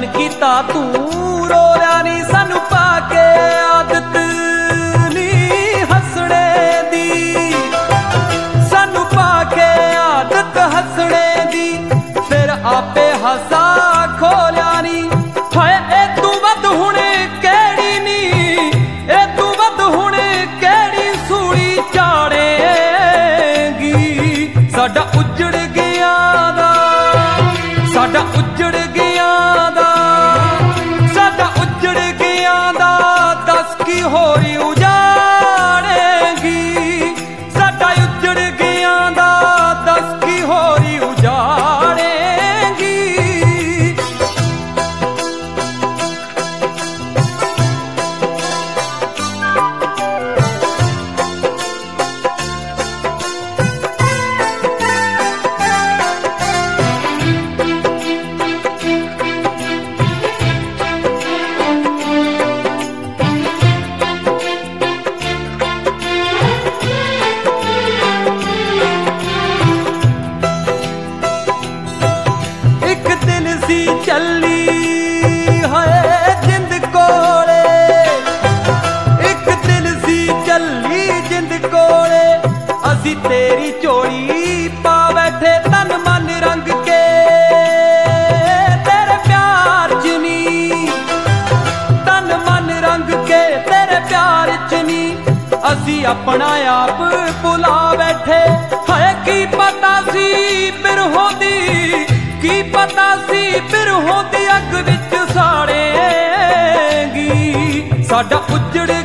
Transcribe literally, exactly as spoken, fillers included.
ਕੀਤਾ ਤੂੰ ਰੋਇਆ ਨੀ ਸਾਨੂੰ ਪਾ ਕੇ ਆਦਤ ਨੀ ਹੱਸਣੇ ਦੀ, ਸਾਨੂੰ ਪਾ ਕੇ ਆਦਤ ਹੱਸਣੇ ਦੀ, ਫਿਰ ਆਪੇ ਹੱਸਾ ਖੋਲਿਆ ਨੀ। ਹਾਏ ਇਹ ਤੂੰ ਵੱਧ ਹੁਣ ਕਿਹੜੀ ਨੀ, ਇਹ ਤੂੰ ਵੱਧ ਹੁਣ ਕਿਹੜੀ ਸੂਲੀ ਝਾੜੇਗੀ। ਸਾਡਾ ਉੱਜੜ ਗਿਆ ਦਾ, ਸਾਡਾ ਉੱਜੜ ਗਿਆ ਦਾ, ਸਾਡਾ ਉੱਜੜ ਗਿਆ ਦਾ, ਦੱਸ ਕੀ ਹੋਰ ਉਜਾੜੇਗੀ। ਸਾਡਾ ਉੱਜੜ ਗਿਆ ਦਾ, ਦੱਸ ਕੀ ਹੋਰ ਉਜਾੜੇਗੀ। ਚੱਲੀ ਹੋਏ ਜਿੰਦ ਕੋਲੇ, ਇੱਕ ਦਿਨ ਸੀ ਚੱਲੀ ਜਿੰਦ ਕੋਲੇ, ਅਸੀਂ ਤੇਰੀ ਝੋਲੀ ਪਾ ਬੈਠੇ ਤਨ ਮਨ ਰੰਗ ਕੇ ਤੇਰੇ ਪਿਆਰ ਚ ਨੀ, ਤਨ ਮਨ ਰੰਗ ਕੇ ਤੇਰੇ ਪਿਆਰ ਚ ਨੀ। ਅਸੀਂ ਆਪਣਾ ਆਪ ਭੁਲਾ ਬੈਠੇ, ਹਾਏ ਕੀ ਪਤਾ ਸੀ ਬਿਰਹੋਂ ਦੀ, ਕੀ ਪਤਾ ਸੀ ਬਿਰਹੋਂ ਦੀ ਅੱਗ ਵਿੱਚ ਸਾੜੇਗੀ। ਸਾਡਾ ਉੱਜੜ